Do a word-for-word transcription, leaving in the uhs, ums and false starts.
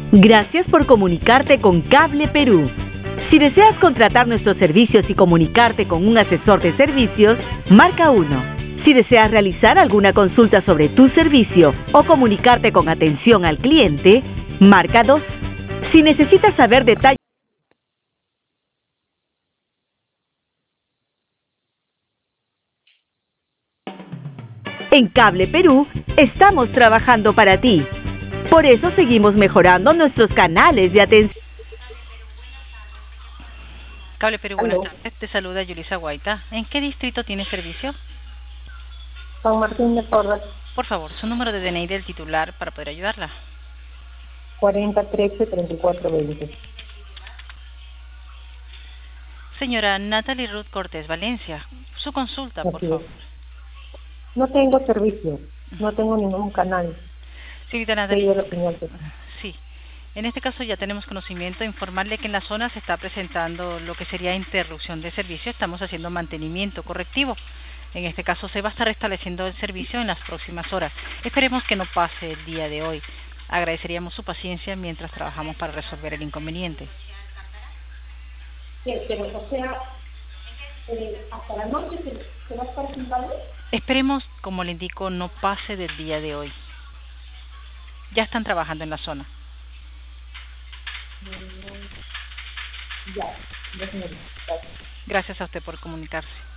Gracias por comunicarte con Cable Perú. Si deseas contratar nuestros servicios y comunicarte con un asesor de servicios, marca uno. Si deseas realizar alguna consulta sobre tu servicio o comunicarte con atención al cliente, marca dos. Si necesitas saber detalles en Cable Perú, estamos trabajando para ti. Por eso seguimos mejorando nuestros canales de atención. Cable Perú, buenas Aló. tardes. Te saluda Yulisa Guaita. ¿En qué distrito tiene servicio? San Martín de Porras, Por favor, su número de D N I del titular para poder ayudarla. cuarenta trece treinta y cuatro veinte. Señora Natalie Ruth Cortés Valencia, su consulta, por Así es. favor. No tengo servicio, no tengo ningún canal. Señorita Soy Natalie, de la señal. sí. En este caso ya tenemos conocimiento, informarle que en la zona se está presentando lo que sería interrupción de servicio. Estamos haciendo mantenimiento correctivo. En este caso se va a estar restableciendo el servicio en las próximas horas. Esperemos que no pase el día de hoy. Agradeceríamos su paciencia mientras trabajamos para resolver el inconveniente. Sí, pero, o sea, eh, hasta la noche se, se va a estar sin pago. Esperemos, como le indico, no pase del día de hoy. Ya están trabajando en la zona. Ya, ya señorita. Gracias. Gracias a usted por comunicarse.